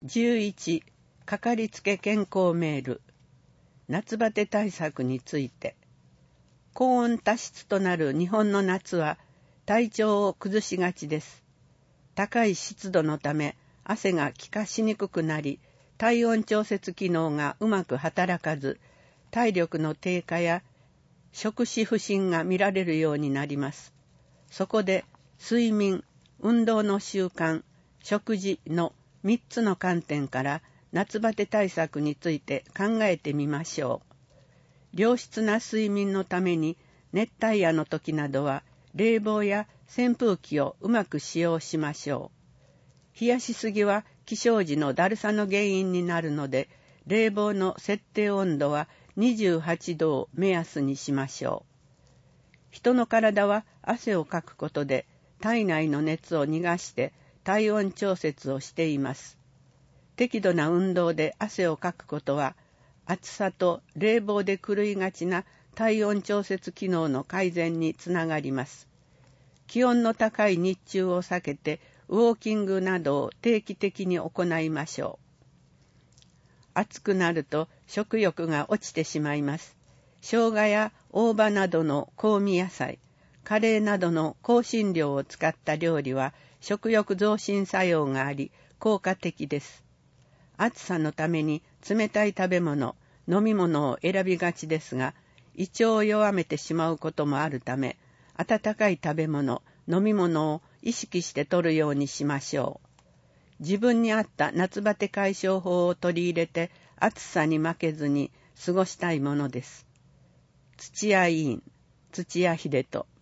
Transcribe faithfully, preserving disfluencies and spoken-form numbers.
じゅういち、かかりつけ健康メール。夏バテ対策について。高温多湿となる日本の夏は体調を崩しがちです。高い湿度のため汗が気化しにくくなり、体温調節機能がうまく働かず、体力の低下や食指不振が見られるようになります。そこで睡眠、運動の習慣、食事のみっつの観点から夏バテ対策について考えてみましょう。良質な睡眠のために熱帯夜の時などは冷房や扇風機をうまく使用しましょう。冷やしすぎは起床時のだるさの原因になるので、冷房の設定温度はにじゅうはちどを目安にしましょう。人の体は汗をかくことで体内の熱を逃がして体温調節をしています。適度な運動で汗をかくことは、暑さと冷房で狂いがちな体温調節機能の改善につながります。気温の高い日中を避けてウォーキングなどを定期的に行いましょう。暑くなると食欲が落ちてしまいます。生姜や大葉などの香味野菜、カレーなどの香辛料を使った料理は食欲増進作用があり効果的です。暑さのために冷たい食べ物、飲み物を選びがちですが、胃腸を弱めてしまうこともあるため、温かい食べ物、飲み物を意識して摂るようにしましょう。自分に合った夏バテ解消法を取り入れて、暑さに負けずに過ごしたいものです。土屋委員、土屋秀人。